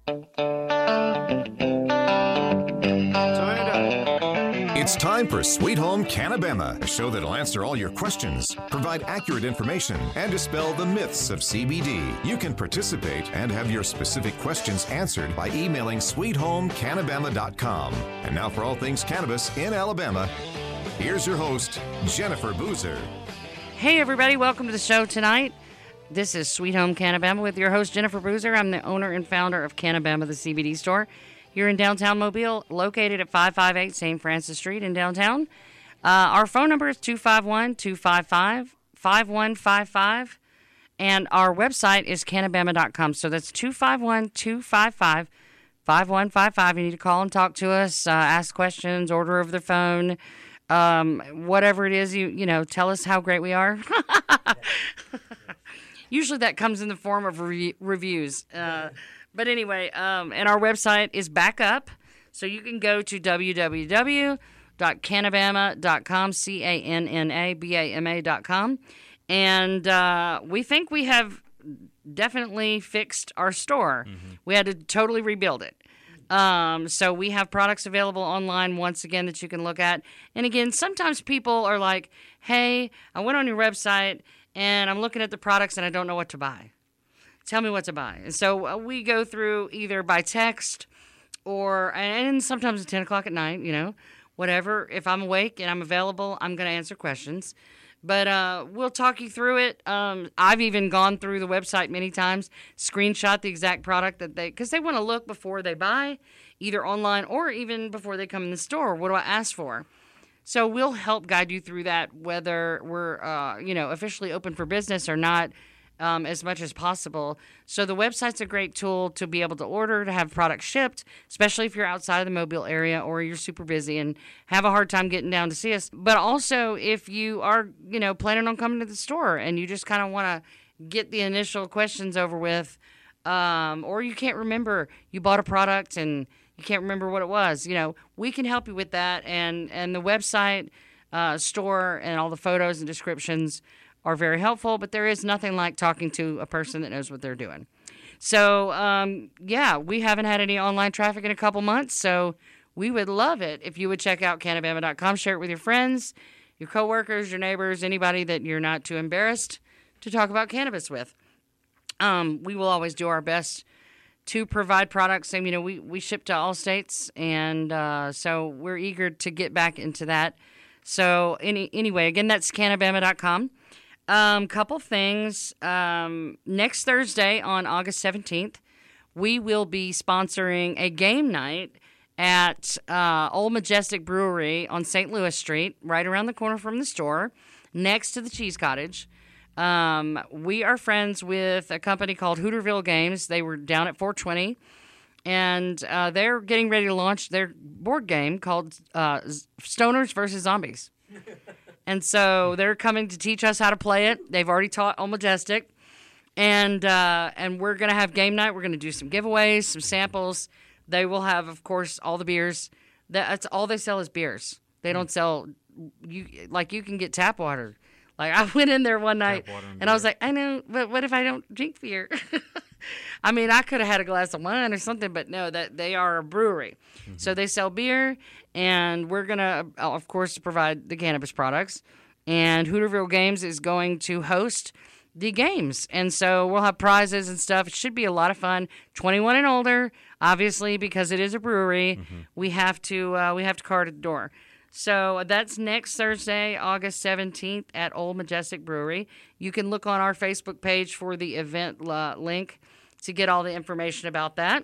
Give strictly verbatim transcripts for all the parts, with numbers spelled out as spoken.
It's time for Sweet Home Canabama, a show that'll answer all your questions, provide accurate information, and dispel the myths of C B D. You can participate and have your specific questions answered by emailing sweet home canabama dot com. And now for all things cannabis in Alabama, here's your host, Jennifer Boozer. Hey everybody, welcome to the show tonight. This is Sweet Home Canabama with your host, Jennifer Boozer. I'm the owner and founder of Canabama, the C B D store. Here in downtown Mobile, located at five five eight Saint Francis Street in downtown. Uh, our phone number is two five one, two five five, five one five five, and our website is canabama dot com. So that's two five one, two five five, five one five five. You need to call and talk to us, uh, ask questions, order over the phone, um, whatever it is, you you know, tell us how great we are. Usually that comes in the form of re- reviews. Uh But anyway, um, and our website is back up, so you can go to w w w dot canabama dot com, C A N N A B A M A dot com, and uh, we think we have definitely fixed our store. Mm-hmm. We had to totally rebuild it. Um, so we have products available online once again that you can look at. And again, sometimes people are like, hey, I went on your website, and I'm looking at the products, and I don't know what to buy. Tell me what to buy. And so uh, we go through either by text or, and sometimes at ten o'clock at night, you know, whatever. If I'm awake and I'm available, I'm going to answer questions. But uh, we'll talk you through it. Um, I've even gone through the website many times, screenshot the exact product that they, because they want to look before they buy, either online or even before they come in the store. What do I ask for? So we'll help guide you through that, whether we're, uh, you know, officially open for business or not. Um, as much as possible. So the website's a great tool to be able to order, to have products shipped, especially if you're outside of the Mobile area or you're super busy and have a hard time getting down to see us. But also if you are, you know, planning on coming to the store and you just kind of want to get the initial questions over with, um, or you can't remember, you bought a product and you can't remember what it was, you know, we can help you with that. And, and the website, uh, store and all the photos and descriptions are very helpful, but there is nothing like talking to a person that knows what they're doing. So, um, yeah, we haven't had any online traffic in a couple months, so we would love it if you would check out canabama dot com, share it with your friends, your coworkers, your neighbors, anybody that you're not too embarrassed to talk about cannabis with. Um, we will always do our best to provide products. And, you know, we, we ship to all states, and uh, so we're eager to get back into that. So, any anyway, again, that's canabama dot com. Um, couple things. Um, next Thursday on August seventeenth, we will be sponsoring a game night at uh, Old Majestic Brewery on Saint Louis Street, right around the corner from the store, next to the Cheese Cottage. Um, we are friends with a company called Hooterville Games. They were down at four twenty, and uh, they're getting ready to launch their board game called uh, Stoners versus Zombies. And so they're coming to teach us how to play it. They've already taught Old Majestic. And uh, and we're going to have game night. We're going to do some giveaways, some samples. They will have, of course, all the beers. That's all they sell is beers. They don't sell, you like you can get tap water. Like I went in there one night and, and I was like, I know, but what if I don't drink beer? I mean, I could have had a glass of wine or something, but no, that they are a brewery. Mm-hmm. So they sell beer, and we're going to, of course, provide the cannabis products. And Hooterville Games is going to host the games. And so we'll have prizes and stuff. It should be a lot of fun. twenty-one and older, obviously, because it is a brewery. Mm-hmm. We have to uh, we have to card at the door. So that's next Thursday, August seventeenth at Old Majestic Brewery. You can look on our Facebook page for the event uh, link to get all the information about that.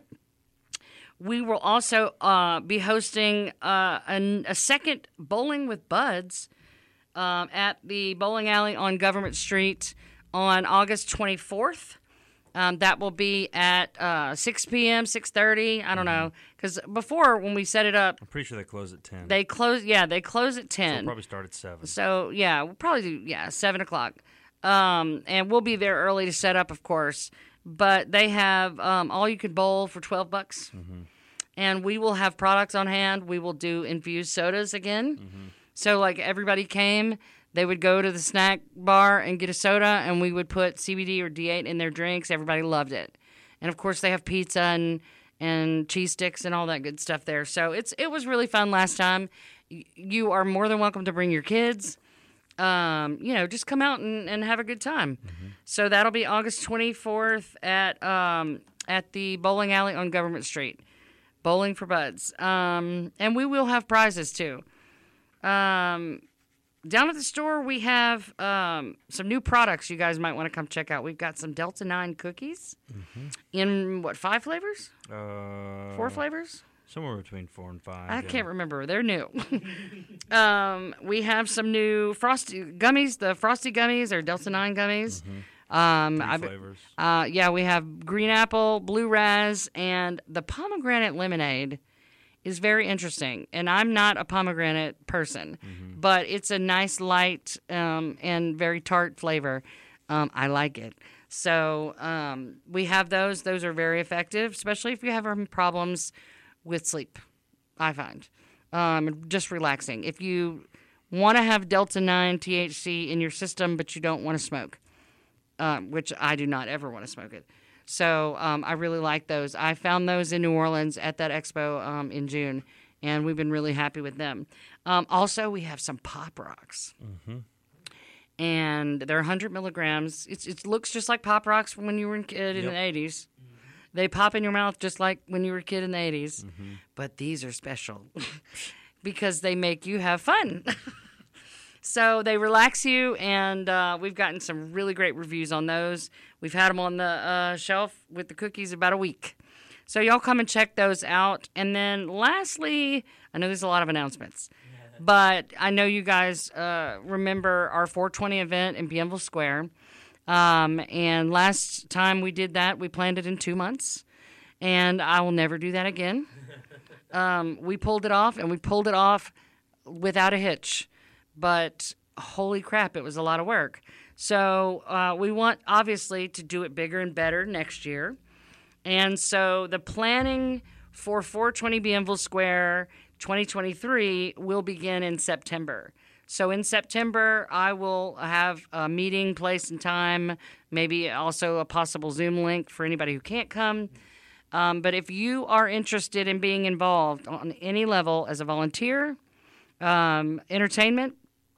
We will also uh, be hosting uh, an, a second Bowling with Buds um, at the bowling alley on Government Street on August twenty-fourth. Um, that will be at uh, six p.m., six thirty. I don't mm-hmm. know. Because before, when we set it up... I'm pretty sure they close at ten. They close, yeah, they close at ten. So we'll probably start at seven. So, yeah, we'll probably do, yeah, seven o'clock. Um, and we'll be there early to set up, of course. But they have um, all you can bowl for twelve bucks. Mm-hmm. And we will have products on hand. We will do infused sodas again. Mm-hmm. So, like, everybody came... They would go to the snack bar and get a soda, and we would put C B D or D eight in their drinks. Everybody loved it. And, of course, they have pizza and, and cheese sticks and all that good stuff there. So it's it was really fun last time. Y- You are more than welcome to bring your kids. Um, you know, just come out and, and have a good time. Mm-hmm. So that'll be August twenty-fourth at um, at the bowling alley on Government Street. Bowling for Buds. Um, and we will have prizes too. Um, down at the store, we have um, some new products you guys might want to come check out. We've got some Delta nine cookies mm-hmm. in, what, five flavors? Uh, Four flavors? Somewhere between four and five. I yeah. can't remember. They're new. um, we have some new Frosty gummies. The Frosty gummies are Delta nine gummies. Mm-hmm. Um, Three I've- flavors. Uh, yeah, we have green apple, blue raz, and the pomegranate lemonade is very interesting. And I'm not a pomegranate person, mm-hmm. but it's a nice light um, and very tart flavor. Um, I like it. So um, we have those. Those are very effective, especially if you have um, problems with sleep, I find. Um, just relaxing. If you want to have Delta nine T H C in your system, but you don't want to smoke, um, which I do not ever want to smoke it. So um, I really like those. I found those in New Orleans at that expo um, in June, and we've been really happy with them. Um, also, we have some Pop Rocks. Mm-hmm. And they're one hundred milligrams. It's, it looks just like Pop Rocks from when you were a kid in Yep. the eighties. They pop in your mouth just like when you were a kid in the eighties. Mm-hmm. But these are special because they make you have fun. So they relax you, and uh, we've gotten some really great reviews on those. We've had them on the uh, shelf with the cookies about a week. So y'all come and check those out. And then lastly, I know there's a lot of announcements, but I know you guys uh, remember our four twenty event in Bienville Square. Um, and last time we did that, we planned it in two months, and I will never do that again. Um, we pulled it off, and we pulled it off without a hitch. But holy crap, it was a lot of work. So uh, we want, obviously, to do it bigger and better next year. And so the planning for four twenty Bienville Square twenty twenty-three will begin in September. So in September, I will have a meeting place and time, maybe also a possible Zoom link for anybody who can't come. Um, but if you are interested in being involved on any level as a volunteer, um, entertainment,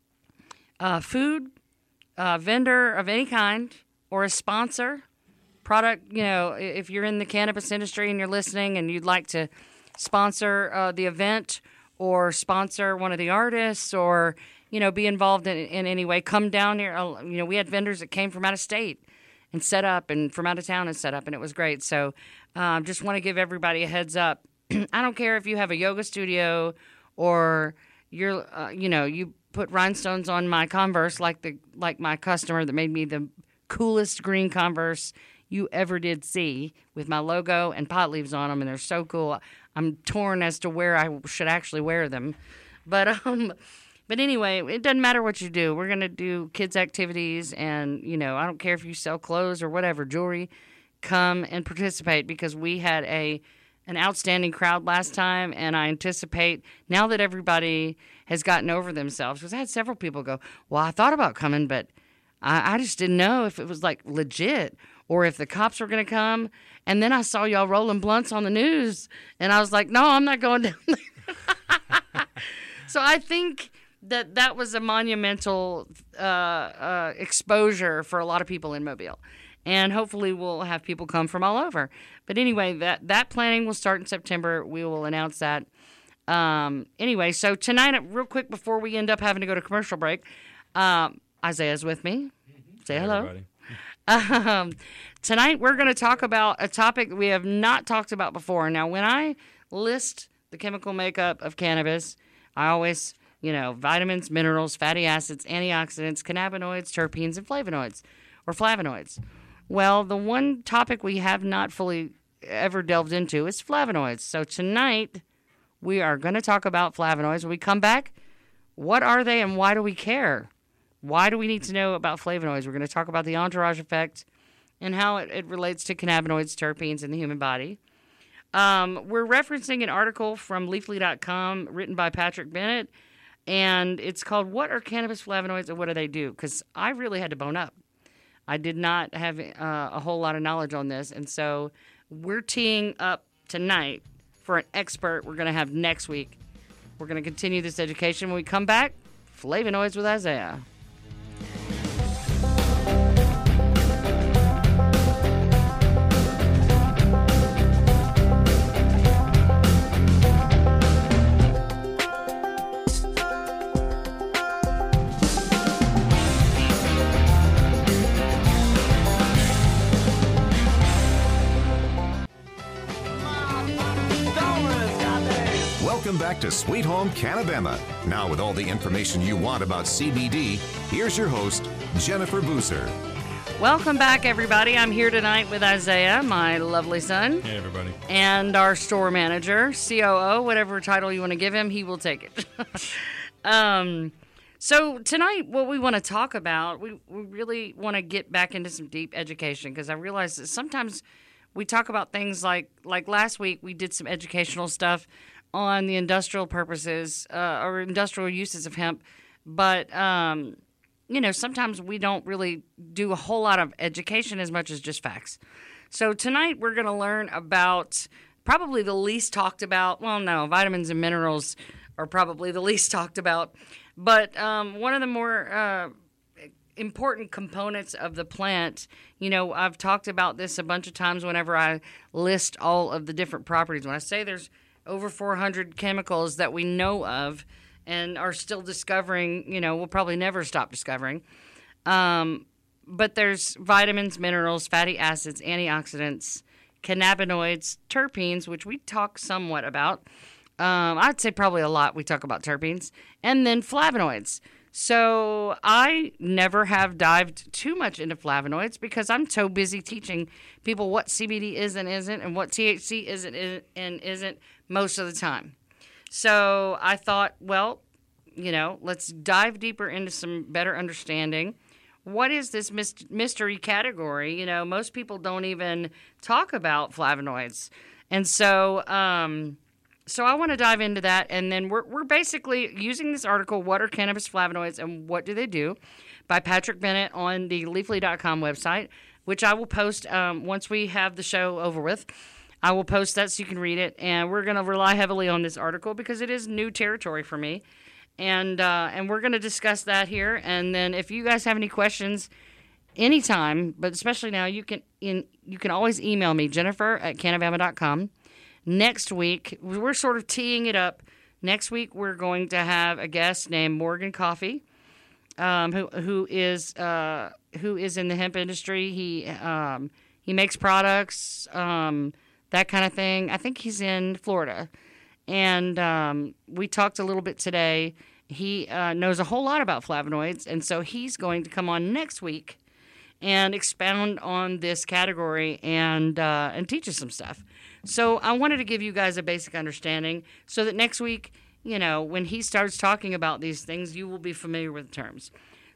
uh, food, uh, vendor of any kind, or a sponsor, product, you know, if you're in the cannabis industry and you're listening and you'd like to sponsor uh, the event or sponsor one of the artists or, you know, be involved in, in any way, come down here. Uh, you know, we had vendors that came from out of state and set up and from out of town and set up, and it was great. So um, just want to give everybody a heads up. I don't care if you have a yoga studio or you're, uh, you know, you put rhinestones on my Converse like the like my customer that made me the coolest green Converse you ever did see with my logo and pot leaves on them, and they're so cool. I'm torn as to where I should actually wear them. But um, but anyway, it doesn't matter what you do. We're going to do kids' activities, and, you know, I don't care if you sell clothes or whatever, jewelry, come and participate because we had a an outstanding crowd last time, and I anticipate now that everybody has gotten over themselves, because I had several people go, well, I thought about coming, but I, I just didn't know if it was, like, legit or if the cops were going to come. And then I saw y'all rolling blunts on the news, and I was like, no, I'm not going down there. So I think that that was a monumental uh, uh, exposure for a lot of people in Mobile. And hopefully we'll have people come from all over. But anyway, that, that planning will start in September. We will announce that. Um, anyway, so tonight, real quick before we end up having to go to commercial break, um, Isaiah's with me. Say hello. Um, tonight we're going to talk about a topic we have not talked about before. Now, when I list the chemical makeup of cannabis, I always, you know, vitamins, minerals, fatty acids, antioxidants, cannabinoids, terpenes, and flavonoids, or flavonoids. Well, the one topic we have not fully ever delved into is flavonoids. So tonight we are going to talk about flavonoids. When we come back, what are they and why do we care? Why do we need to know about flavonoids? We're going to talk about the entourage effect and how it, it relates to cannabinoids, terpenes in the human body. Um, we're referencing an article from Leafly dot com written by Patrick Bennett, and it's called What Are Cannabis Flavonoids and What Do They Do? Because I really had to bone up. I did not have uh, a whole lot of knowledge on this, and so we're teeing up tonight for an expert we're going to have next week. We're going to continue this education when we come back. Flavonoids with Isaiah. Welcome back to Sweet Home Canabama. Now with all the information you want about C B D, here's your host, Jennifer Boozer. Welcome back, everybody. I'm here tonight with Isaiah, my lovely son. Hey, everybody. And our store manager, C O O, whatever title you want to give him, he will take it. um, so tonight, what we want to talk about, we, we really want to get back into some deep education, because I realize that sometimes we talk about things like, like last week, we did some educational stuff on the industrial purposes uh, or industrial uses of hemp. But, um, you know, sometimes we don't really do a whole lot of education as much as just facts. So tonight we're going to learn about probably the least talked about. Well, no, vitamins and minerals are probably the least talked about. But um, one of the more uh, important components of the plant, you know, I've talked about this a bunch of times whenever I list all of the different properties. When I say there's over four hundred chemicals that we know of and are still discovering, you know, we'll probably never stop discovering. Um, but there's vitamins, minerals, fatty acids, antioxidants, cannabinoids, terpenes, which we talk somewhat about. Um, I'd say probably a lot we talk about terpenes. And then flavonoids. So I never have dived too much into flavonoids because I'm so busy teaching people what C B D is and isn't and what T H C is and isn't most of the time. So I thought, well, you know, let's dive deeper into some better understanding. What is this mystery category? You know, most people don't even talk about flavonoids. And so um, so I want to dive into that. And then we're, we're basically using this article, What are Cannabis Flavonoids and What Do They Do? By Patrick Bennett on the leafly dot com website, which I will post um, once we have the show over with. I will post that so you can read it. And we're going to rely heavily on this article because it is new territory for me. And uh, and we're going to discuss that here. And then if you guys have any questions anytime, but especially now, you can in you can always email me, Jennifer at canabama dot com. Next week, we're sort of teeing it up. Next week, we're going to have a guest named Morgan Coffee, um, who who is uh, who is in the hemp industry. He um, he makes products, um, that kind of thing. I think he's in Florida. And um, we talked a little bit today. He uh, knows a whole lot about flavonoids, and so he's going to come on next week and expound on this category and uh, and teach us some stuff. So I wanted to give you guys a basic understanding so that next week, you know, when he starts talking about these things, you will be familiar with the terms.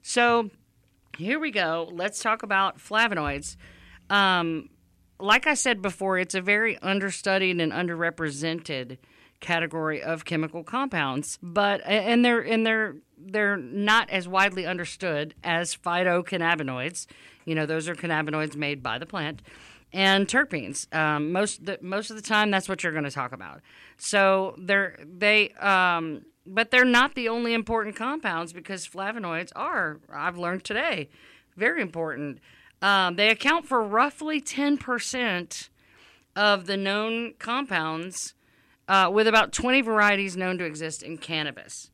So here we go. Let's talk about flavonoids. Um, like I said before, it's a very understudied and underrepresented category of chemical compounds, but and they're and they're they're not as widely understood as phytocannabinoids. You know, those are cannabinoids made by the plant, and terpenes. Um, most the, most of the time, that's what you're going to talk about. So they're they, um, but they're not the only important compounds because flavonoids are. I've learned today, very important. Um, they account for roughly ten percent of the known compounds. Uh, with about twenty varieties known to exist in cannabis.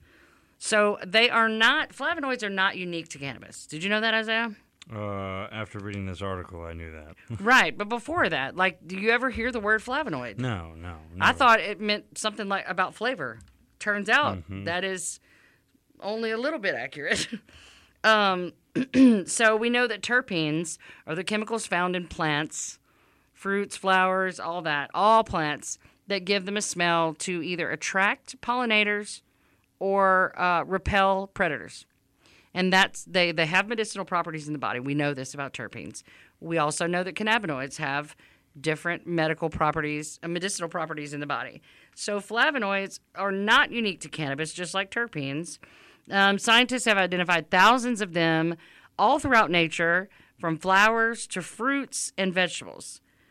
So they are not, flavonoids are not unique to cannabis. Did you know that, Isaiah? Uh, after reading this article, I knew that. Right, but before that, like, do you ever hear the word flavonoid? No, no, no. I thought it meant something like about flavor. Turns out mm-hmm. that is only a little bit accurate. um, so we know that terpenes are the chemicals found in plants, fruits, flowers, all that, all plants, that give them a smell to either attract pollinators or uh, repel predators. And that's they, they have medicinal properties in the body. We know this about terpenes. We also know that cannabinoids have different medical properties, uh, medicinal properties in the body. So flavonoids are not unique to cannabis, just like terpenes. Um, scientists have identified thousands of them all throughout nature, from flowers to fruits and vegetables.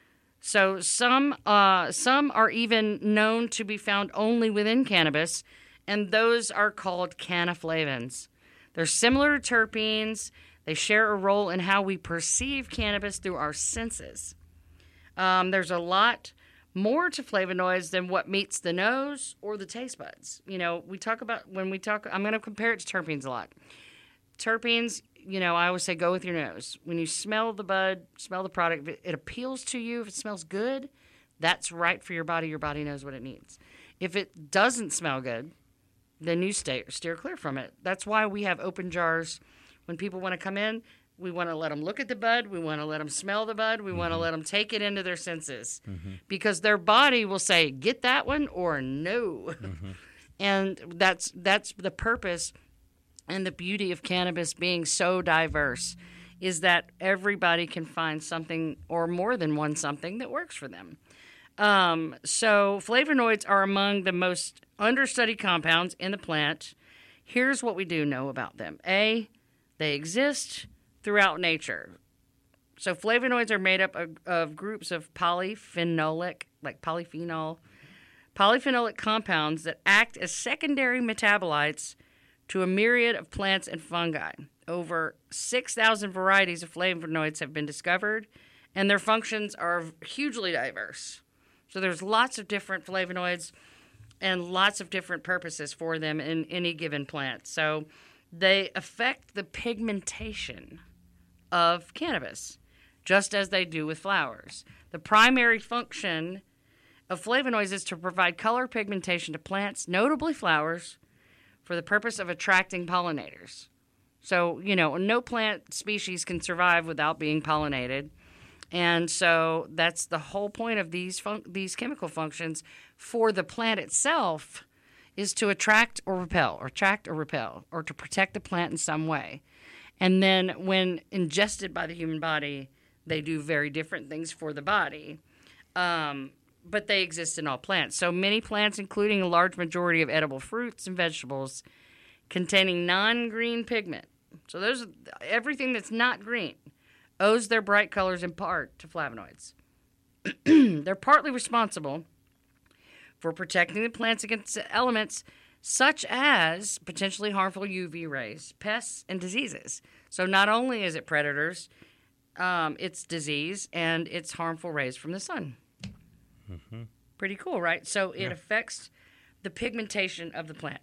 So some uh, some are even known to be found only within cannabis, and those are called cannaflavins. They're similar to terpenes. They share a role in how we perceive cannabis through our senses. Um, there's a lot more to flavonoids than what meets the nose or the taste buds. You know, we talk about, when we talk, I'm going to compare it to terpenes a lot. Terpenes, you know, I always say go with your nose. When you smell the bud, smell the product, if it, it appeals to you, if it smells good, that's right for your body. Your body knows what it needs. If it doesn't smell good, then you stay, steer clear from it. That's why we have open jars. When people want to come in, we want to let them look at the bud. We want to let them smell the bud. We mm-hmm. want to let them take it into their senses mm-hmm. because their body will say, get that one or no. Mm-hmm. And that's that's the purpose and the beauty of cannabis being so diverse, is that everybody can find something or more than one something that works for them. Um, so flavonoids are among the most understudied compounds in the plant. Here's what we do know about them. A, they exist throughout nature. So flavonoids are made up of, of groups of polyphenolic, like polyphenol, polyphenolic compounds that act as secondary metabolites to a myriad of plants and fungi. Over six thousand varieties of flavonoids have been discovered, and their functions are hugely diverse. So there's lots of different flavonoids and lots of different purposes for them in any given plant. So they affect the pigmentation of cannabis, just as they do with flowers. The primary function of flavonoids is to provide color pigmentation to plants, notably flowers, for the purpose of attracting pollinators. So, you know, no plant species can survive without being pollinated. And so that's the whole point of these fun- these chemical functions for the plant itself, is to attract or repel, or attract or repel, or to protect the plant in some way. And then when ingested by the human body, they do very different things for the body. Um, but they exist in all plants. So many plants, including a large majority of edible fruits and vegetables, containing non-green pigment. So those, everything that's not green owes their bright colors in part to flavonoids. They're partly responsible for protecting the plants against elements such as potentially harmful U V rays, pests, and diseases. So not only is it predators, um, it's disease, and it's harmful rays from the sun. Mm-hmm. Pretty cool, right? So it yeah. affects the pigmentation of the plant.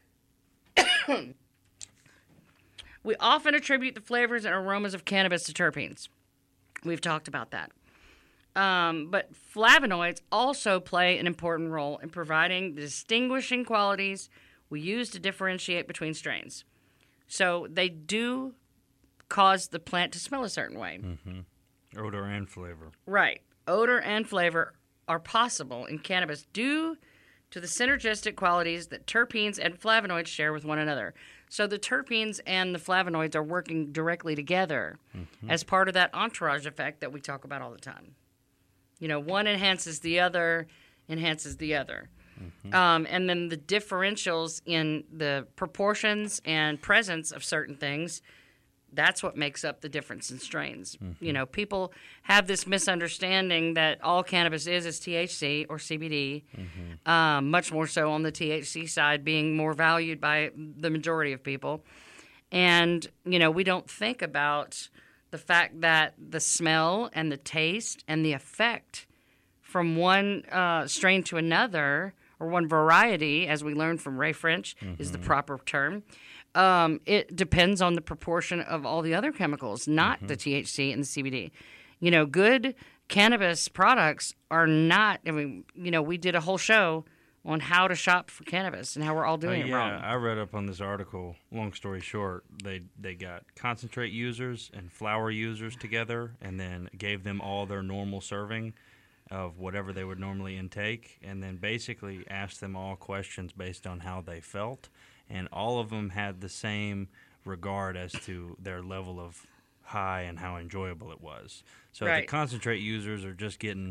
We often attribute the flavors and aromas of cannabis to terpenes. We've talked about that. Um, but flavonoids also play an important role in providing the distinguishing qualities we use to differentiate between strains. So they do cause the plant to smell a certain way. Mm-hmm. Odor and flavor. Right. Odor and flavor are possible in cannabis due to the synergistic qualities that terpenes and flavonoids share with one another. So the terpenes and the flavonoids are working directly together mm-hmm. as part of that entourage effect that we talk about all the time. You know, one enhances the other, enhances the other. Mm-hmm. Um, and then the differentials in the proportions and presence of certain things, that's what makes up the difference in strains. Mm-hmm. You know, people have this misunderstanding that all cannabis is is T H C or C B D, mm-hmm. um, much more so on the T H C side being more valued by the majority of people. And, you know, we don't think about the fact that the smell and the taste and the effect from one uh, strain to another, or one variety, as we learned from Ray French, mm-hmm. is the proper term. Um, it depends on the proportion of all the other chemicals, not mm-hmm. the T H C and the C B D. You know, good cannabis products are not, I mean, you know, we did a whole show on how to shop for cannabis and how we're all doing uh, it yeah, wrong. I read up on this article. Long story short, they they got concentrate users and flower users together and then gave them all their normal serving of whatever they would normally intake, and then basically asked them all questions based on how they felt. And all of them had the same regard as to their level of high and how enjoyable it was. So right. the concentrate users are just getting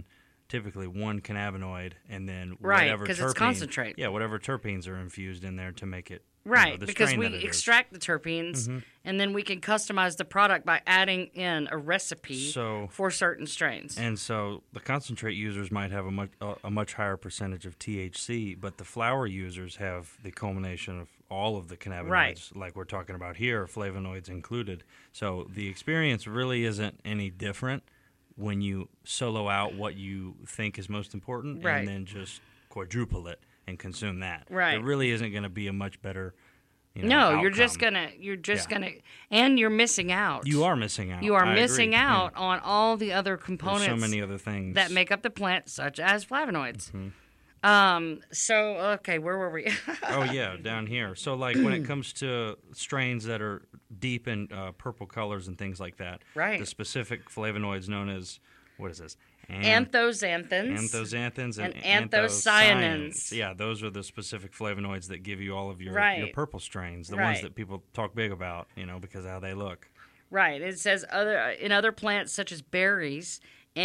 typically one cannabinoid and then Right, whatever 'cause terpene, it's concentrate. Yeah, whatever terpenes are infused in there to make it you Right, know, the because strain we that it is. extract the terpenes, and then we can customize the product by adding in a recipe So- for certain strains. And so the concentrate users might have a much a, a much higher percentage of T H C, but the flower users have the culmination of all of the cannabinoids, Right. like we're talking about here, flavonoids included. So the experience really isn't any different when you solo out what you think is most important Right. and then just quadruple it and consume that. Right. It really isn't going to be a much better. You know, No, you're just outcome. gonna, you're just Yeah. gonna, and you're missing out. You are missing out. You are I missing agree. out Yeah. on all the other There's components so many other things that make up the plant, such as flavonoids. Mm-hmm. Um. So, okay, where were we? Oh yeah, down here. So like when it comes to strains that are deep in uh, purple colors and things like that, Right. The specific flavonoids known as what is this? An- Anthocyanthins. Anthocyanthins and, and anthocyanins. Yeah, those are the specific flavonoids that give you all of your, your Right. purple strains, the Right. ones that people talk big about, you know, because of how they look. Right. It says other in other plants such as berries,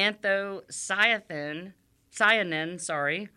anthocyanin, cyanin, sorry,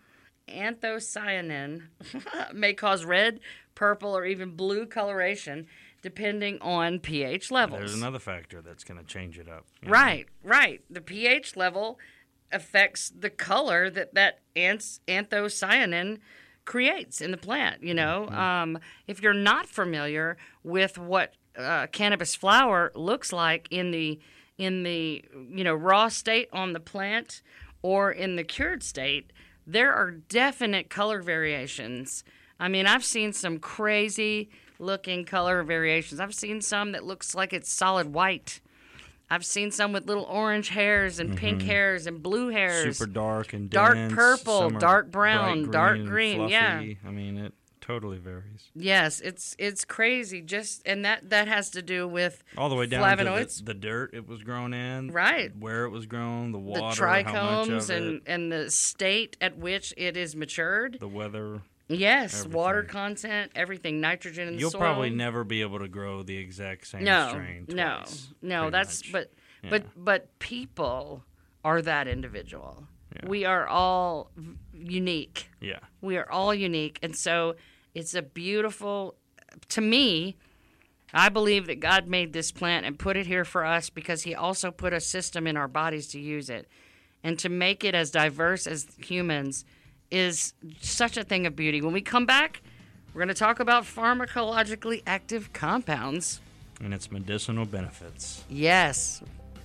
anthocyanin may cause red, purple, or even blue coloration depending on pH levels. There's another factor that's going to change it up. you know. Right, right. The pH level affects the color that that anth- anthocyanin creates in the plant. You know, Mm-hmm. um, if you're not familiar with what uh, cannabis flower looks like in the in the you know raw state on the plant or in the cured state, there are definite color variations. I mean, I've seen some crazy looking color variations. I've seen some that looks like it's solid white. I've seen some with little orange hairs and pink hairs and blue hairs. Super dark and Dark dense. purple, Some are dark brown, bright dark green, green, fluffy. yeah. I mean, it totally varies. Yes, it's it's crazy. Just and that that has to do with All the way down flavonoids. to the, the dirt it was grown in, Right. Where it was grown, the the water, how much trichomes of and it, and the state at which it is matured. the weather. Yes, everything. water content, everything, nitrogen in the You'll soil. probably never be able to grow the exact same no, strain no, twice, no. pretty That's much. but Yeah. but but people are that individual. Yeah. We are all v- unique. yeah, We are all unique. And so it's a beautiful, to me, I believe that God made this plant and put it here for us because he also put a system in our bodies to use it. And to make it as diverse as humans is such a thing of beauty. When we come back, we're going to talk about pharmacologically active compounds. and its medicinal benefits. Yes.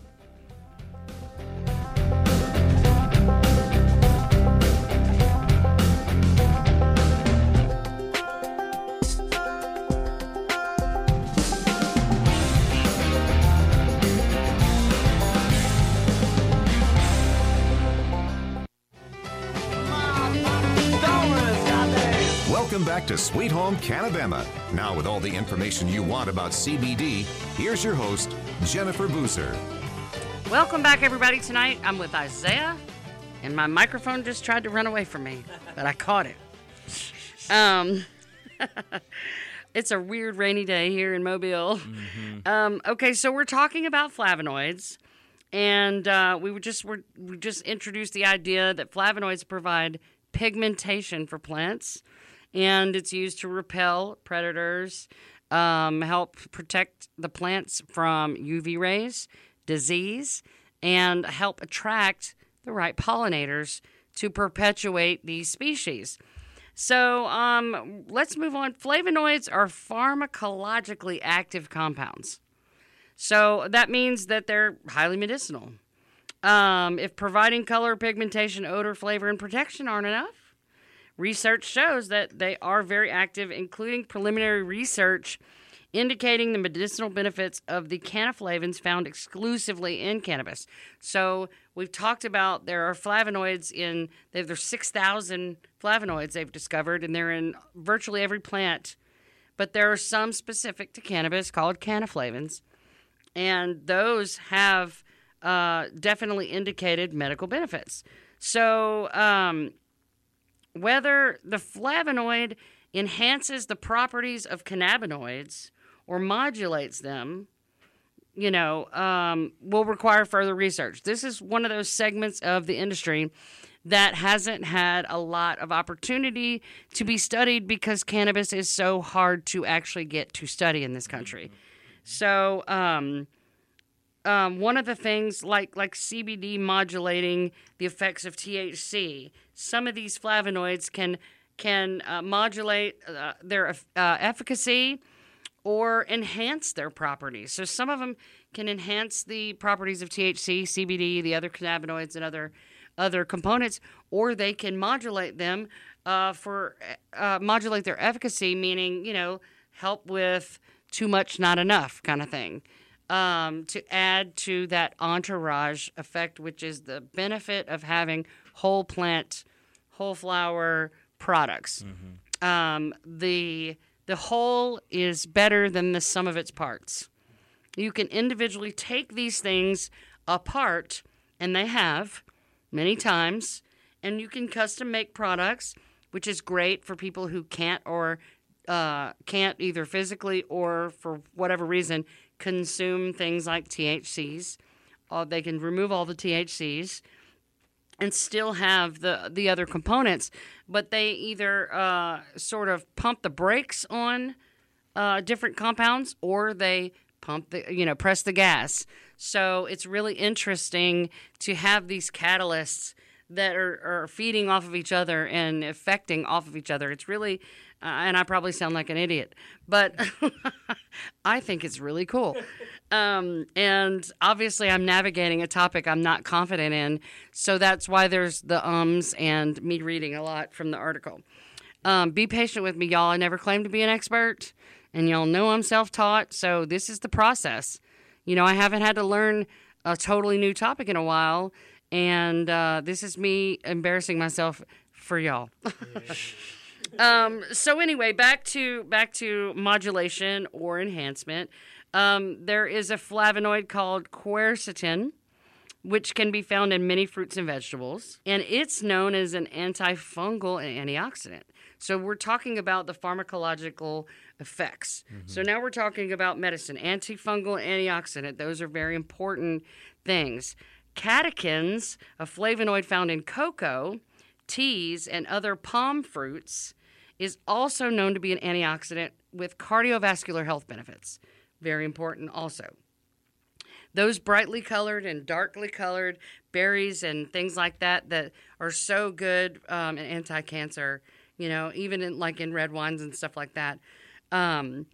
Welcome back to Sweet Home Canabema. Now, with all the information you want about C B D, here's your host, Jennifer Boozer. Welcome back, everybody. Tonight I'm with Isaiah, and my microphone just tried to run away from me, but I caught it. Um, it's a weird rainy day here in Mobile. Mm-hmm. Um, okay, so we're talking about flavonoids, and uh, we were just we're, we just introduced the idea that flavonoids provide pigmentation for plants, and it's used to repel predators, um, help protect the plants from U V rays, disease, and help attract the right pollinators to perpetuate these species. So um, let's move on. Flavonoids are pharmacologically active compounds. So that means that they're highly medicinal. Um, if providing color, pigmentation, odor, flavor, and protection aren't enough, research shows that they are very active, including preliminary research indicating the medicinal benefits of the cannaflavins found exclusively in cannabis. So we've talked about there are flavonoids in, there's six thousand flavonoids they've discovered, and they're in virtually every plant. But there are some specific to cannabis called cannaflavins, and those have uh, definitely indicated medical benefits. So um, whether the flavonoid enhances the properties of cannabinoids or modulates them, you know, um, will require further research. This is one of those segments of the industry that hasn't had a lot of opportunity to be studied because cannabis is so hard to actually get to study in this country. So, um, um, one of the things like like C B D modulating the effects of T H C, some of these flavonoids can can uh, modulate uh, their uh, efficacy or enhance their properties. So some of them can enhance the properties of T H C, C B D, the other cannabinoids, and other other components, or they can modulate them uh, for uh, modulate their efficacy, meaning, you know, help with too much, not enough kind of thing, um, to add to that entourage effect, which is the benefit of having whole plant, whole flower products. Mm-hmm. Um, the the whole is better than the sum of its parts. You can individually take these things apart, and they have many times, and you can custom make products, which is great for people who can't or uh, can't either physically or for whatever reason consume things like T H Cs. Uh, they can remove all the T H Cs and still have the the other components, but they either uh, sort of pump the brakes on uh, different compounds, or they pump the, you know, press the gas. So it's really interesting to have these catalysts that are, are feeding off of each other and affecting off of each other. It's really, uh, and I probably sound like an idiot, but I think it's really cool. Um, and obviously I'm navigating a topic I'm not confident in, so that's why there's the ums and me reading a lot from the article. Um, be patient with me, y'all. I never claimed to be an expert, and y'all know I'm self-taught, so this is the process. You know, I haven't had to learn a totally new topic in a while, and uh, this is me embarrassing myself for y'all. um, so anyway, back to back to modulation or enhancement. Um, there is a flavonoid called quercetin, which can be found in many fruits and vegetables, and it's known as an antifungal and antioxidant. So we're talking about the pharmacological effects. Mm-hmm. So now we're talking about medicine, antifungal, antioxidant. Those are very important things. Catechins, a flavonoid found in cocoa, teas, and other palm fruits, is also known to be an antioxidant with cardiovascular health benefits. Very important also. Those brightly colored and darkly colored berries and things like that that are so good um, and anti-cancer, you know, even in, like in red wines and stuff like that. Um,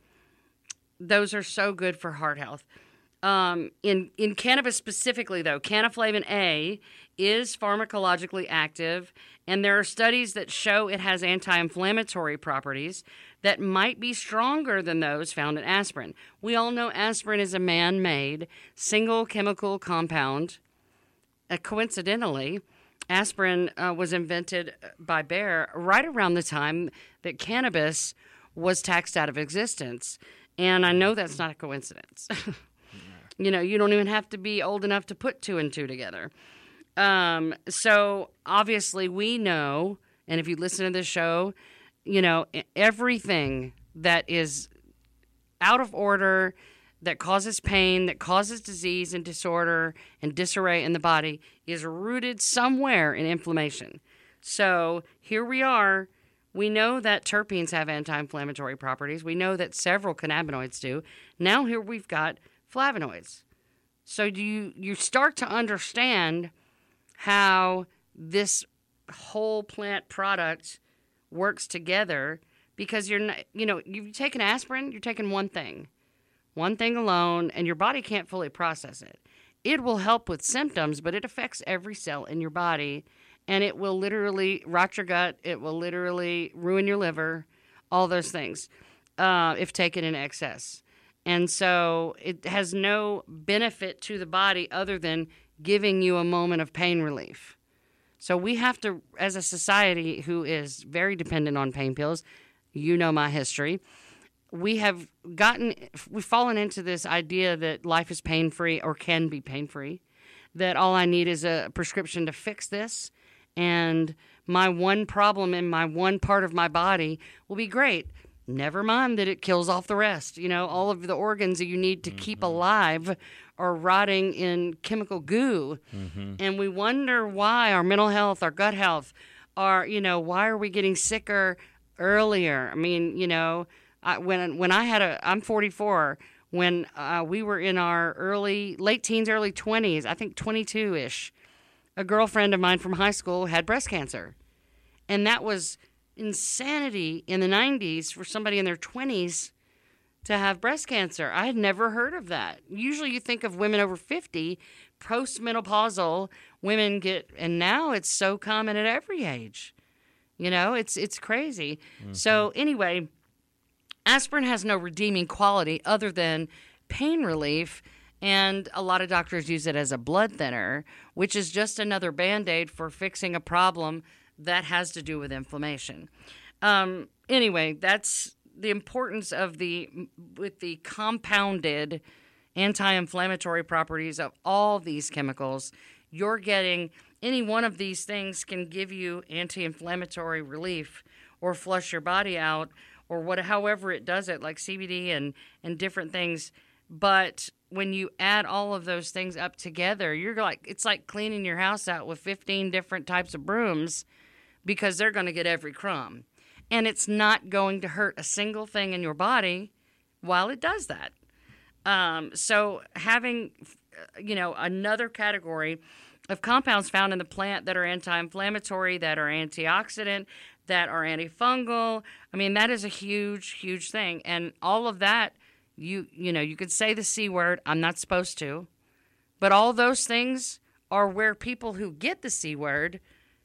those are so good for heart health. Um, in, in cannabis specifically, though, Canaflavin A is pharmacologically active, and there are studies that show it has anti-inflammatory properties that might be stronger than those found in aspirin. We all know aspirin is a man-made single chemical compound. Uh, coincidentally, aspirin uh, was invented by Bayer right around the time that cannabis was taxed out of existence. And I know that's not a coincidence. You know, you don't even have to be old enough to put two and two together. Um, so obviously we know, and if you listen to this show, you know, everything that is out of order, that causes pain, that causes disease and disorder and disarray in the body is rooted somewhere in inflammation. So here we are. We know that terpenes have anti-inflammatory properties. We know that several cannabinoids do. Now here we've got flavonoids. So do you, you start to understand how this whole plant product works together, because you're not, you know, you take an aspirin, you're taking one thing, one thing alone, and your body can't fully process it. It will help with symptoms, but it affects every cell in your body, and it will literally rot your gut. It will literally ruin your liver, all those things, uh, if taken in excess. And so it has no benefit to the body other than giving you a moment of pain relief. So we have to, as a society who is very dependent on pain pills, you know my history, we have gotten, we've fallen into this idea that life is pain-free or can be pain-free, that all I need is a prescription to fix this, and my one problem in my one part of my body will be great. Never mind that it kills off the rest. You know, all of the organs that you need to mm-hmm. keep alive are rotting in chemical goo. Mm-hmm. And we wonder why our mental health, our gut health, our, you know, why are we getting sicker earlier? I mean, you know, I, when when I had a, I'm forty-four, when uh, we were in our early, late teens, early twenties, I think twenty-two-ish, a girlfriend of mine from high school had breast cancer. And that was insanity in the nineties for somebody in their twenties to have breast cancer. I had never heard of that. Usually you think of women over fifty, postmenopausal women get, and now it's so common at every age. You know, it's it's crazy. Mm-hmm. So anyway, aspirin has no redeeming quality other than pain relief, and a lot of doctors use it as a blood thinner, which is just another Band-Aid for fixing a problem that has to do with inflammation. Um, anyway, that's the importance of the, with the compounded anti-inflammatory properties of all these chemicals. You're getting, any one of these things can give you anti-inflammatory relief or flush your body out or what, however it does it, like C B D and, and different things. But when you add all of those things up together, you're like, it's like cleaning your house out with fifteen different types of brooms, because they're going to get every crumb. And it's not going to hurt a single thing in your body while it does that. Um, so having, you know, another category of compounds found in the plant that are anti-inflammatory, that are antioxidant, that are antifungal, I mean, that is a huge, huge thing. And all of that, you you know, you could say the C word. I'm not supposed to. But all those things are where people who get the C word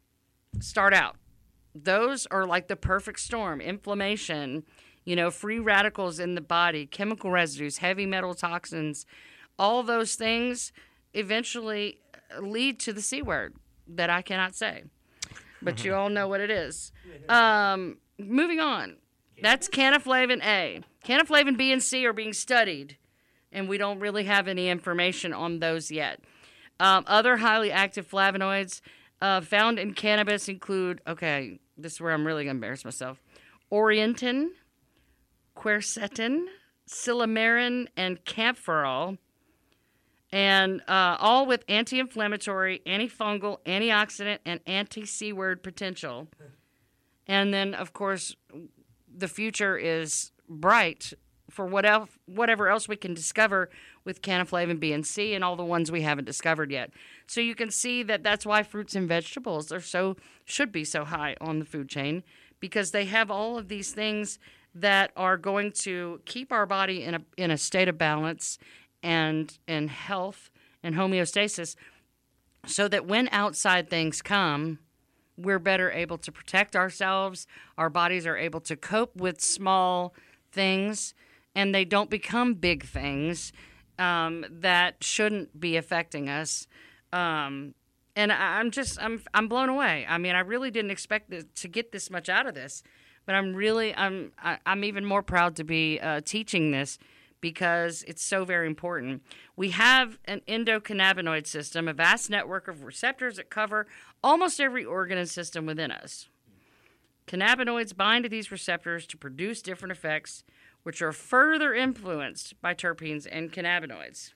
start out. Those are like the perfect storm. Inflammation, you know, free radicals in the body, chemical residues, heavy metal toxins, all those things eventually lead to the C word that I cannot say. But you all know what it is. Um, moving on. That's Canaflavin A. Canaflavin B and C are being studied, and we don't really have any information on those yet. Um, other highly active flavonoids Uh, found in cannabis include, okay, this is where I'm really going to embarrass myself, orientin, quercetin, silymarin, and kaempferol, and uh, all with anti-inflammatory, antifungal, antioxidant, and anti-C word potential. And then, of course, the future is bright for whatever, whatever else we can discover with Canaflavin B and C and all the ones we haven't discovered yet. So you can see that that's why fruits and vegetables are so should be so high on the food chain, because they have all of these things that are going to keep our body in a in a state of balance and and health and homeostasis, so that when outside things come, we're better able to protect ourselves. Our bodies are able to cope with small things, and they don't become big things um, that shouldn't be affecting us. Um, and I, I'm just, I'm, I'm blown away. I mean, I really didn't expect this, to get this much out of this, but I'm really, I'm, I, I'm even more proud to be uh, teaching this, because it's so very important. We have an endocannabinoid system, a vast network of receptors that cover almost every organ and system within us. Cannabinoids bind to these receptors to produce different effects, which are further influenced by terpenes and cannabinoids.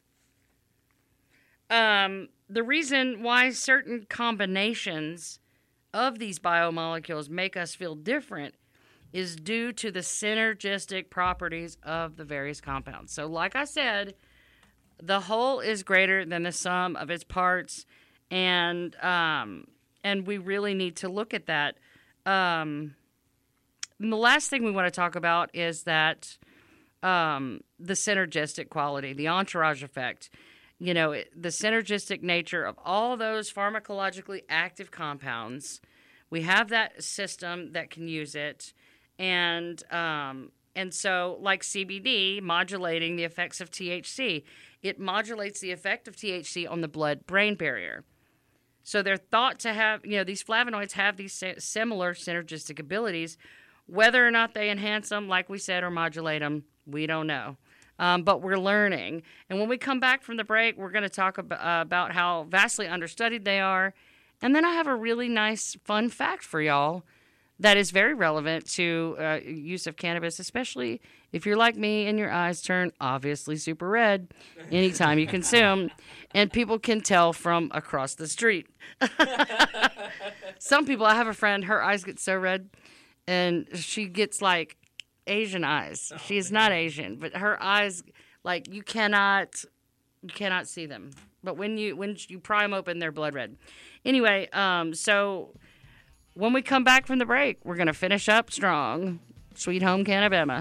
Um, the reason why certain combinations of these biomolecules make us feel different is due to the synergistic properties of the various compounds. So like I said, the whole is greater than the sum of its parts, and um, and we really need to look at that. Um, and the last thing we want to talk about is that um, the synergistic quality, the entourage effect. You know, it, the synergistic nature of all those pharmacologically active compounds. We have that system that can use it. And um, and so, like C B D, modulating the effects of T H C, it modulates the effect of T H C on the blood-brain barrier. So they're thought to have, you know, these flavonoids have these similar synergistic abilities. Whether or not they enhance them, like we said, or modulate them, we don't know. Um, but we're learning. And when we come back from the break, we're going to talk ab- uh, about how vastly understudied they are. And then I have a really nice, fun fact for y'all that is very relevant to uh, use of cannabis, especially if you're like me and your eyes turn obviously super red anytime you consume, and people can tell from across the street. Some people, I have a friend, her eyes get so red, and she gets like Asian eyes. Oh, she is man. Not Asian, but her eyes, like you cannot, you cannot see them. But when you when you pry them open, they're blood red. Anyway, um, so when we come back from the break, we're gonna finish up strong. Sweet Home Canabama.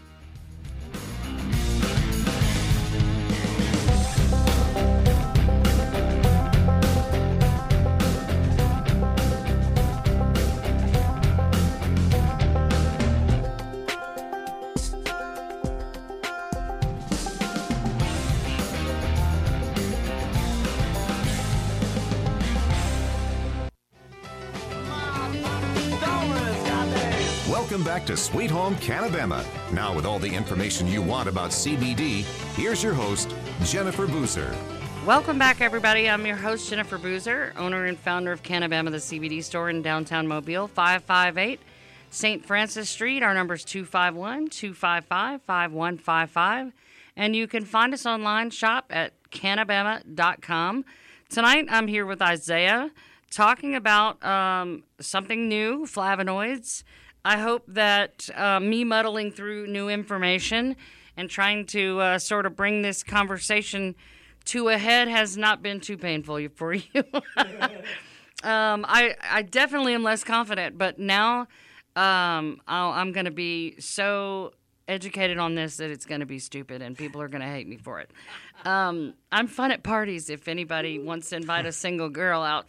Welcome back to Sweet Home Canabama. Now with all the information you want about C B D, here's your host, Jennifer Boozer. Welcome back, everybody. I'm your host, Jennifer Boozer, owner and founder of Canabama, the C B D store in downtown Mobile, five five eight Saint Francis Street. Our number is two five one, two five five, five one five five. And you can find us online, shop at canabama dot com. Tonight, I'm here with Isaiah talking about um, something new, flavonoids. I hope that uh, me muddling through new information and trying to uh, sort of bring this conversation to a head has not been too painful for you. um, I, I definitely am less confident, but now um, I'll, I'm going to be so educated on this that it's going to be stupid and people are going to hate me for it. Um, I'm fun at parties if anybody wants to invite a single girl out.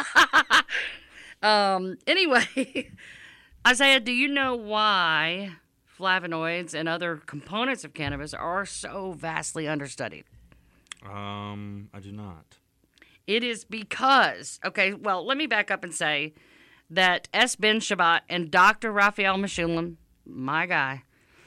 um, anyway... Isaiah, do you know why flavonoids and other components of cannabis are so vastly understudied? Um, I do not. It is because, okay, well, let me back up and say that S. Ben Shabbat and Doctor Raphael Mechoulam, my guy,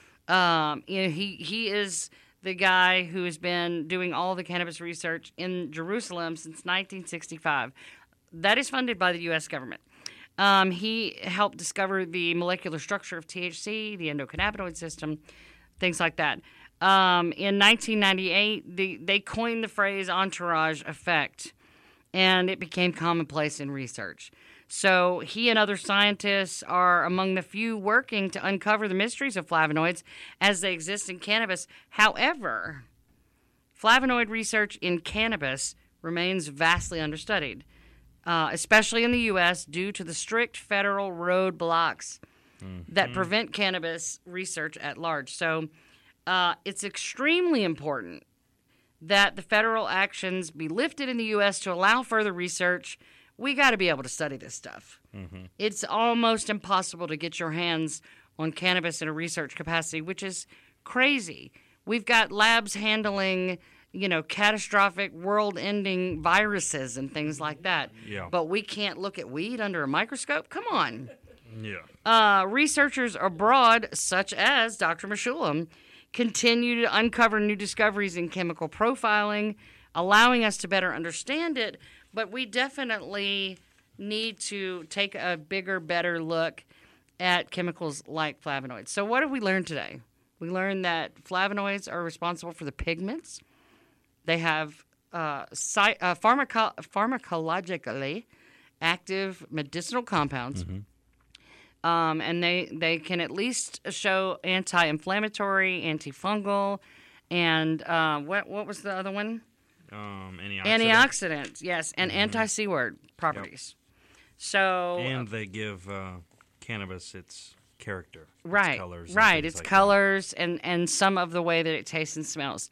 um, you know, he, he is the guy who has been doing all the cannabis research in Jerusalem since nineteen sixty-five. That is funded by the U S government. Um, he helped discover the molecular structure of T H C, the endocannabinoid system, things like that. Um, in nineteen ninety-eight, the, they coined the phrase entourage effect, and it became commonplace in research. So he and other scientists are among the few working to uncover the mysteries of flavonoids as they exist in cannabis. However, flavonoid research in cannabis remains vastly understudied. Uh, especially in the U S, due to the strict federal roadblocks mm-hmm. that prevent cannabis research at large. So uh, it's extremely important that the federal actions be lifted in the U S to allow further research. We got to be able to study this stuff. Mm-hmm. It's almost impossible to get your hands on cannabis in a research capacity, which is crazy. We've got labs handling... you know, catastrophic world-ending viruses and things like that. Yeah. But we can't look at weed under a microscope? Come on. Yeah. Uh, researchers abroad, such as Doctor Mechoulam, continue to uncover new discoveries in chemical profiling, allowing us to better understand it. But we definitely need to take a bigger, better look at chemicals like flavonoids. So what have we learned today? We learned that flavonoids are responsible for the pigments. They have uh, sci- uh, pharmaco- pharmacologically active medicinal compounds, mm-hmm. um, and they, they can at least show anti-inflammatory, antifungal, and uh, what what was the other one? Um, antioxidant. Antioxidants, yes, and mm-hmm. anti-C word properties. Yep. So and they give uh, cannabis its character, right? Its colors, right. Its like colors that. and and some of the way that it tastes and smells.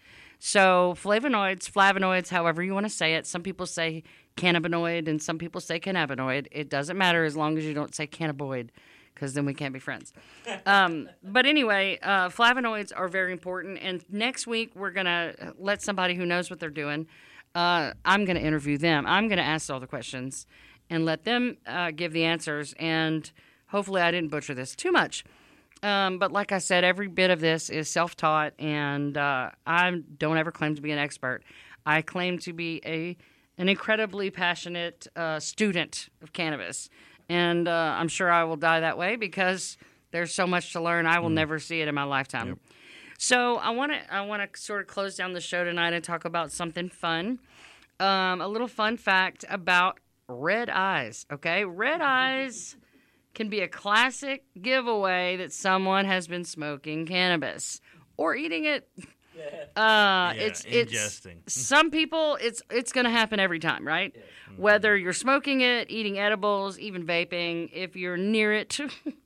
So flavonoids, flavonoids, however you want to say it. Some people say cannabinoid and some people say cannabinoid. It doesn't matter as long as you don't say cannaboid, because then we can't be friends. Um, but anyway, uh, flavonoids are very important. And next week we're going to let somebody who knows what they're doing, uh, I'm going to interview them. I'm going to ask all the questions and let them uh, give the answers. And hopefully I didn't butcher this too much. Um, but like I said, every bit of this is self-taught, and uh, I don't ever claim to be an expert. I claim to be a an incredibly passionate uh, student of cannabis, And uh, I'm sure I will die that way because there's so much to learn. I will mm. never see it in my lifetime. Yep. So I want to I want to sort of close down the show tonight and talk about something fun. Um, a little fun fact about red eyes, okay? Red eyes can be a classic giveaway that someone has been smoking cannabis or eating it. Uh, yeah, it's ingesting. It's some people. It's it's going to happen every time, right? Yeah. Mm-hmm. Whether you're smoking it, eating edibles, even vaping, if you're near it,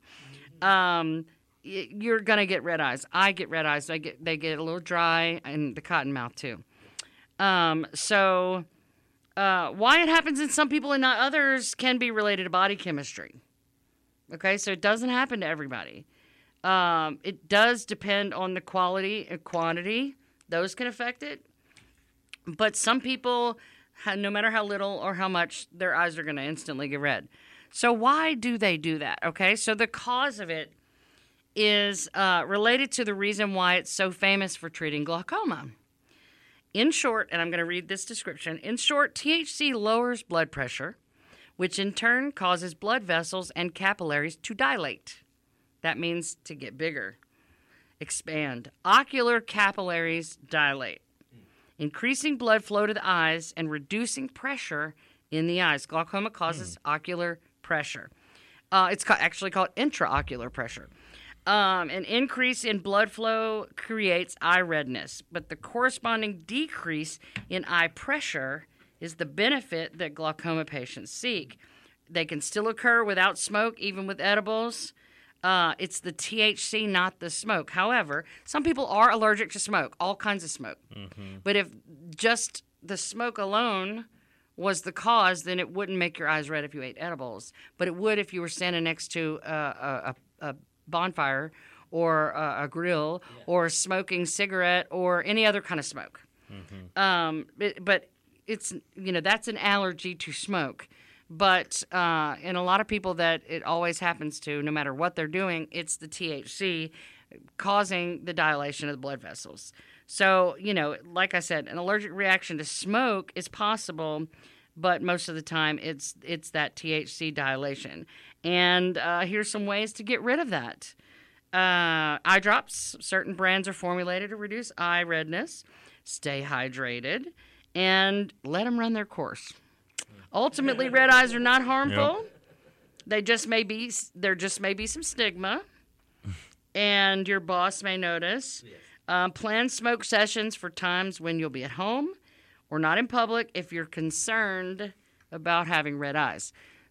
um, you're going to get red eyes. I get red eyes. I get they get a little dry, and the cotton mouth too. Um, so uh, why it happens in some people and not others can be related to body chemistry. Okay, so it doesn't happen to everybody. Um, it does depend on the quality and quantity. Those can affect it. But some people, no matter how little or how much, their eyes are going to instantly get red. So why do they do that? Okay, so the cause of it is uh, related to the reason why it's so famous for treating glaucoma. In short, and I'm going to read this description. In short, T H C lowers blood pressure, which in turn causes blood vessels and capillaries to dilate. That means to get bigger, expand. Ocular capillaries dilate, increasing blood flow to the eyes and reducing pressure in the eyes. Glaucoma causes mm. ocular pressure. Uh, it's ca- actually called intraocular pressure. Um, an increase in blood flow creates eye redness, but the corresponding decrease in eye pressure is the benefit that glaucoma patients seek. They can still occur without smoke, even with edibles. Uh, it's the T H C, not the smoke. However, some people are allergic to smoke, all kinds of smoke. Mm-hmm. But if just the smoke alone was the cause, then it wouldn't make your eyes red if you ate edibles. But it would if you were standing next to a, a, a bonfire or a, a grill yeah. or smoking cigarette or any other kind of smoke. Mm-hmm. Um, it, but it's, you know, that's an allergy to smoke. But uh, in a lot of people that it always happens to, no matter what they're doing, it's the T H C causing the dilation of the blood vessels. So, you know, like I said, an allergic reaction to smoke is possible, but most of the time it's it's that T H C dilation. And uh, here's some ways to get rid of that. Uh, eye drops. Certain brands are formulated to reduce eye redness. Stay hydrated. And let them run their course. Ultimately, red eyes are not harmful. Yep. They just may be, there just may be some stigma, and your boss may notice. Yes. Um, plan smoke sessions for times when you'll be at home or not in public if you're concerned about having red eyes.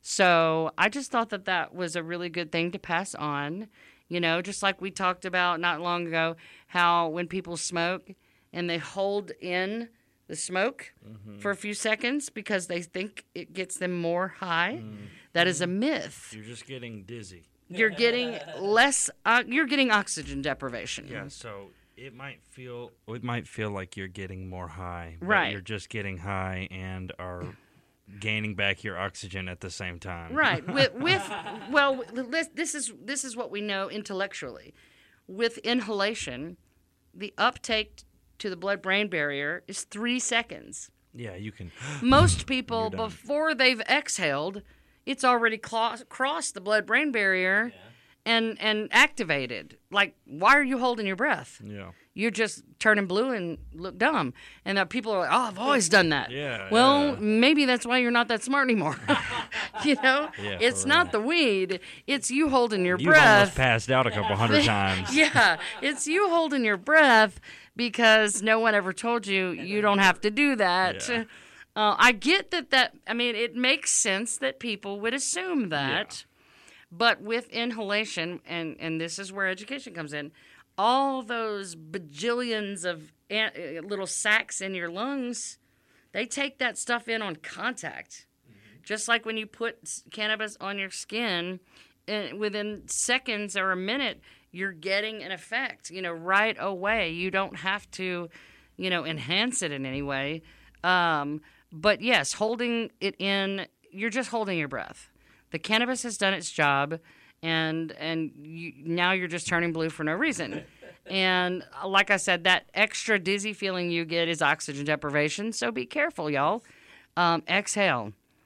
So I just thought that that was a really good thing to pass on. You know, just like we talked about not long ago, how when people smoke and they hold in the smoke mm-hmm. for a few seconds because they think it gets them more high. Mm. That is a myth. You're just getting dizzy. You're getting less. Uh, you're getting oxygen deprivation. Yeah. So it might feel. It might feel like you're getting more high. But right. You're just getting high and are gaining back your oxygen at the same time. Right. With, with well, this is this is what we know intellectually. With inhalation, the uptake to the blood-brain barrier is three seconds. Yeah, you can. Most people, before they've exhaled, it's already clo- crossed the blood-brain barrier yeah. and, and activated. Like, why are you holding your breath? Yeah. You're just turning blue and look dumb. And that people are like, oh, I've always done that. Yeah. Well, yeah. maybe that's why you're not that smart anymore. you know? Yeah, it's right. not the weed. It's you holding your You've breath. You've almost passed out a couple hundred times. Yeah. It's you holding your breath because no one ever told you you don't have to do that. Yeah. Uh, I get that that, I mean, it makes sense that people would assume that. Yeah. But with inhalation, and, and this is where education comes in, all those bajillions of an- little sacs in your lungs, they take that stuff in on contact. Mm-hmm. Just like when you put cannabis on your skin, and within seconds or a minute, you're getting an effect, you know, right away. You don't have to, you know, enhance it in any way. Um, but yes, holding it in, you're just holding your breath. The cannabis has done its job, and and you, now you're just turning blue for no reason. And like I said, that extra dizzy feeling you get is oxygen deprivation, so be careful, y'all. Um, exhale.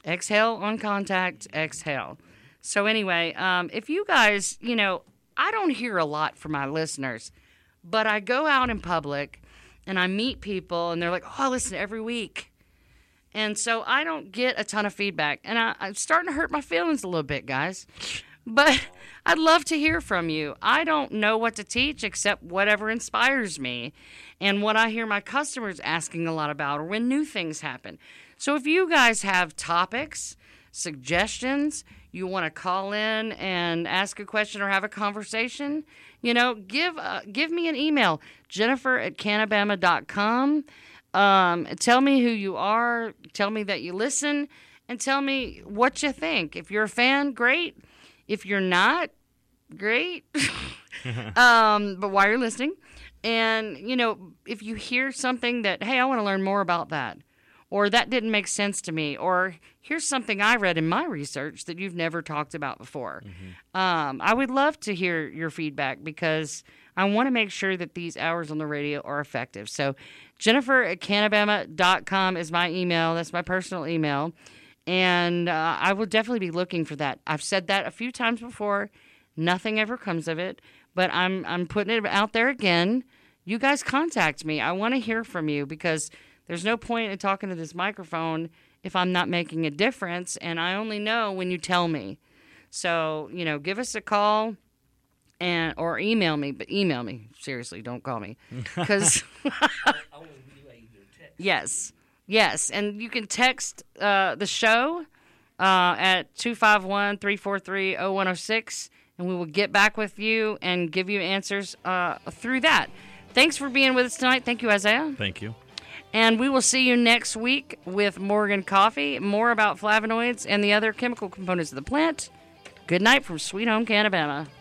Exhale on contact, exhale. So anyway, um, if you guys, you know, I don't hear a lot from my listeners, but I go out in public and I meet people and they're like, oh, I listen every week. And so I don't get a ton of feedback. And I, I'm starting to hurt my feelings a little bit, guys. But I'd love to hear from you. I don't know what to teach except whatever inspires me and what I hear my customers asking a lot about or when new things happen. So if you guys have topics, suggestions, you want to call in and ask a question or have a conversation, you know, give uh, give me an email, Jennifer at Canabama dot com. Um, tell me who you are, tell me that you listen, and tell me what you think. If you're a fan, great. If you're not, great. um, but while you're listening, and, you know, if you hear something that, hey, I want to learn more about that, or that didn't make sense to me, or here's something I read in my research that you've never talked about before. Mm-hmm. Um, I would love to hear your feedback because I want to make sure that these hours on the radio are effective. So Jennifer at Canabama dot com is my email. That's my personal email. And uh, I will definitely be looking for that. I've said that a few times before. Nothing ever comes of it. But I'm I'm putting it out there again. You guys contact me. I want to hear from you because there's no point in talking to this microphone if I'm not making a difference, and I only know when you tell me. So, you know, give us a call and or email me, but email me. Seriously, don't call me. Because yes, yes, and you can text uh, the show uh, at two five one, three four three, zero one zero six, and we will get back with you and give you answers uh, through that. Thanks for being with us tonight. Thank you, Isaiah. Thank you. And we will see you next week with Morgan Coffee, more about flavonoids and the other chemical components of the plant. Good night from Sweet Home Canabama.